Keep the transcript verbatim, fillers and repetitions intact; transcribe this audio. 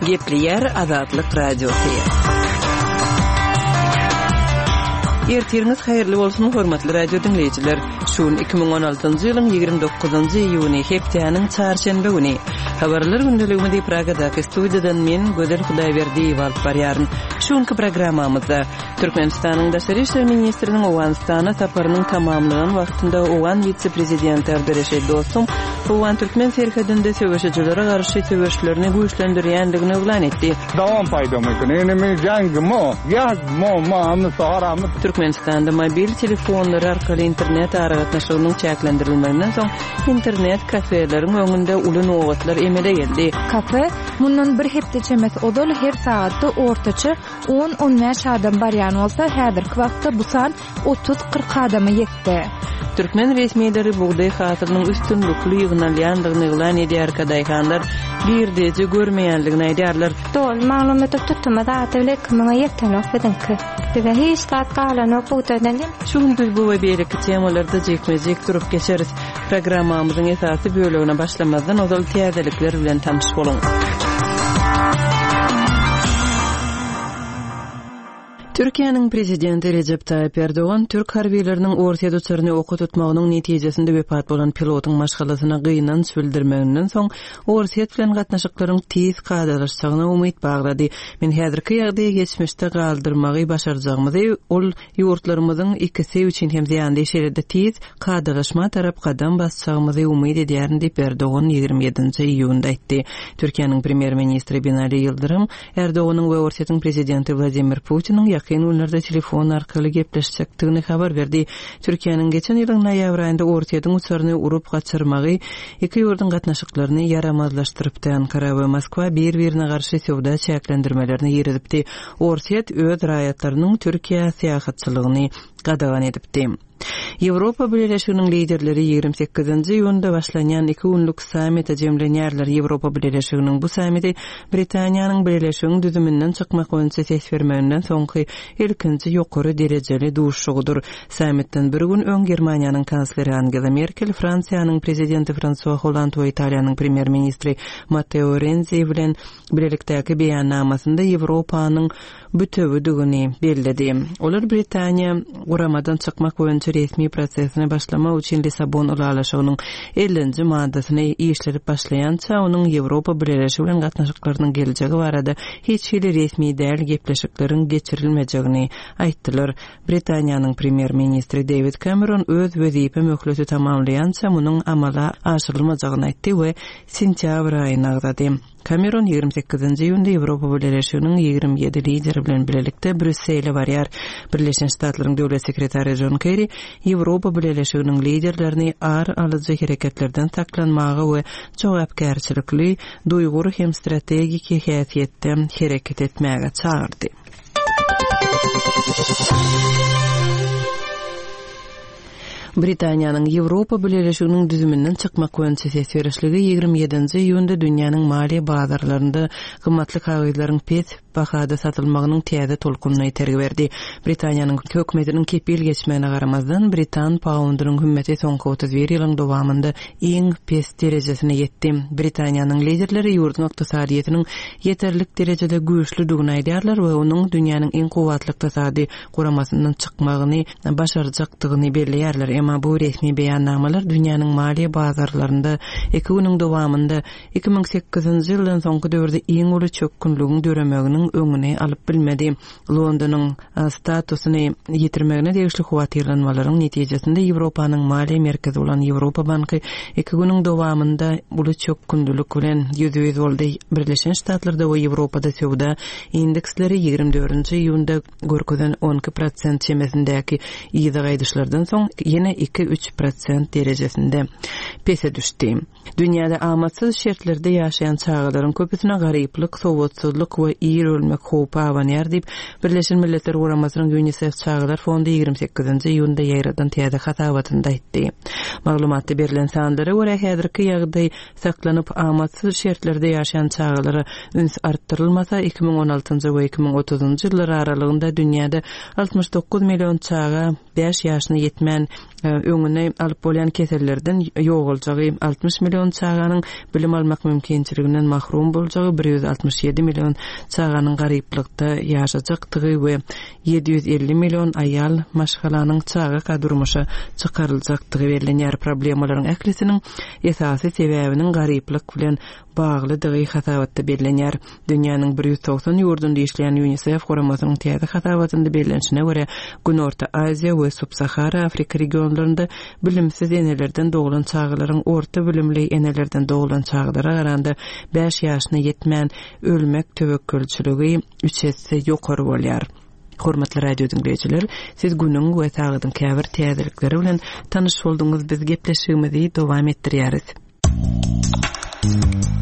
Gepli yer Azatlyk radiosu. Ertiriniz hayırlı bolsun hormatly radio dinleyijiler. Şuun iki ming on altyncı ýylyň ýygrimi dokuzynjy iýuny hepdeniň çarşembe güni. Habarlar gündeliginde Pragada studiýadan men Gödel Hudaýberdi alyp barýaryn. Şuňky programmamyzda Türkmenistanyň daşary işler ministriniň Owganistana saparynyň tamamlanan wagtynda Owgan vitse-prezidenti Abdurreşid Dostum Owgan Türkmen serhedinde söwüşçilere garşy söwüşlerini güýçlendirýändigini öwlan etdi. Dawam paýdamyky, enemi jangmy, ýazmy, mamy saharamy. Türkmenistanda mobil telefonlar arkaly internet aragatnaşygynyň çäklendirilmegininden soň internet kafeleriň öňünde uly nowatlar emele geldi. Kafe mundan bir hepde çemet odol her saatda ortaça on on beş adam barýan bolsa, häzirki wagtda bu san otuz kırk adamy ýetdi. Türkmen resmiýetleri buğday hasylynyň üstünlikli ýygnalýandygyny öwlan edýär kadaýhanlar birdeje görmeýänligini aýdýarlar. Dol maglumaty tutmada atylek kimäňe ýetdiňok bidenki. Ve hiç saat kalan o putandan. Şuňdy bu we beýleki temalarda jekmejek durup geçeriz. Programmamyzyň esasy bölügine başlamazdan ozal täzelikler bilen tanış boluň. Türkiýanyň prezidenti Recep Tayyip Erdoğan Türk harbiýleriniň orta uçaryny oka tutmagynyň netijesinde wepat bolan pilotyň maşgalasyna gynnan süldürmeginden soň orsiýet bilen gatnaşyklaryň tiz gadalaşsagyna umyt baglady. Men häzirki ýagdaýy geçmişde galdyrmagy başarjagymyzy, ol ýurtlarymyzyň ikisi üçin hem zýanly şeýlerde tiz gadalaşma tarap gadam basjagymyzy umyt edýärin diýip Erdoğan ýygrimi ýedinji iýunda aýtdy. Türkiýanyň premier ministri Binali Yıldırım Erdoğanyň we orsiýetiň prezidenti Vladimir Putiniň Kenullarda telefon arkaly gepleşjekdigini habar berdi. Türkiýanyň geçen ýylyň noýabr aýynda ortaýadyň uçaryny urup gaçyrmagy iki ýurdun gatnaşyklaryny yaramazlaşdyrypdy. Ankara we Moskwa bir-birine garşy sowda çäklendirmelerini ýeredipdi. Ortaýat öz raýatlarynyň Türkiýe syýahatçylygyny gadagan edipdi. Ýewropa Birleşiginiň liderleri ýygrimi sekizinji ýylda başlanýan iki günlük sammitde jemlenýärler. Ýewropa Birleşiginiň bu sammiti Britaniýanyň Birleşigiň düzümünden çykmak boýunça ses bermeginden soňky ilkinji ýokary derejeli duşugydyr. Sammitden bir gün öň Germaniýanyň kansleri Angela Merkel, Fransiýanyň prezidenti François Hollande we Italiýanyň premier ministri Matteo Renzi bilen birlikdäki beýannamasynda Ýewropanyň bütöwüdigini bellädi. Olar Britaniýa guramadan çykmak boýunça resmi prosesine başlamak üçin Lisabon ulalaşygynyň ellinji maddasyny işlerip başlaýança onuň Ýewropa Birleşigi bilen gatnaşyklarynyň geljegi barada hiç hili resmi däl gepleşikleriň geçirilmejegini aýtdylar. Britaniýanyň premier ministri David Cameron öz wezipe möhleti tamamlaýança munyň amala aşyrylmajagyny aýtdy we sentýabr aýyna agdady. Cameron ýygrimi sekizinji ýylda Ýewropa Birleşiginiň ýygrimi ýedi lideri bilen birlikde Brüsselde barýar. Birleşen Ştatlaryň döwlet sekretary John Kerry Ýewropa Birleşiginiň liderlerini ar alyjy hereketlerden saklanmagy we jogapkärçilikli, duýgur hem strategik häsiýetde hereket etmäge çağırdy. Britaniýanyň Ýewropa Birleşiginiň düzümünden çykmak boýunça ses berişligi ýygrimi ýedinji iýunda dünýäniň maliýe bazarlarynda gymmatly kagaýlaryň pes bahada satylmagynyň täze tolkunyny tergi berdi. Britaniýanyň hökümetiniň kepil geçmegine garamazdan Britan poundynyň hümmeti soňky otuz bir ýylyň dowamında iň pes derejesine ýetdi. Britaniýanyň liderleri ýurdun ykdysadyetiniň ýeterlik derejede güýçlüdigini aýdýarlar we onuň dünýäniň iň kuwatly ykdysady guramasyndan çykmagyny başarjakdygyny belläýärler. Emma bu resmi beýannamalar dünýäniň maliýe bazarlarynda iki güniň dowamında iki ming sekizinji ýyldan soňky döwürde iň uly çökünlügiň döremeginiň öňüne alyp bilmedi. Londonyň statusyny ýetirmegine degişli huwatyrlanmalaryň netijesinde Ýewropanyň maliýe merkezi bolan Ýewropa banky iki güniň dowamında uly çökünlük bilen ýüz boldy. Birleşen Ştatlarda we Ýewropada sowda indeksleri ýygrimi dördünji iýunda görkezden on iki prosent çemesindäki ýyzy gaýdyşlardan soň ýene iki üç prosent derejesinde pese düşdi. Dünýäde amatsız şertlerde ýaşaýan çağalaryň köpüsine garyplyk, sowatsyzlyk we ýer ölmek howpy awanýar diýip Birleşen Milletler Guramasynyň UNICEF çağalar fondy ýygrimi sekizinji iýunda ýaýradan täze hatabatynda aýtdy. Maglumatda berilen sanlara görä häzirki ýagdaý saklanyp amatsız şertlerde ýaşaýan çağalara üns artdyrylmasa iki ming on altynjy we iki ming otuzynjy ýyllar aralygynda dünýäde altmış dokuz million çağa beş ýaşyna ýetmän öňüne alyp bolan kesellerden ýogaljagy altmış million çağanyň bilim almak mümkinçiliginden mahrum boljagy bir yüz altmış ýedi million çağanyň garyplykda ýaşajakdygy we ýedi yüz elli million aýal maşgalanyň çaga kadurmuşa çykaryljakdygy berilýär. Problemalaryň ählisiniň esasy sebäbiniň garyplyk bilen baglydygy hasawatda berilýär. Dünýäniň bir yüz doksan ýurdunda işleýän UNICEF goramasynyň täze hasawatynda berilýänine görä Günorta Aziýa we Subsahara Afrika regionlarynda bilimsiz enelerden doğulan çağlaryň orta bilimli enelerden doğulan çağlara garanda beş ýaşyna ýetmän ölmek töwekkülçiligi üç hesse ýokary bolýar. Hormatly radio dinleýijiler, siz günüň we taýdyň käbir täzelikleri bilen tanyş bolduňyz. Biz gepleşigimizi dowam etdirýäris.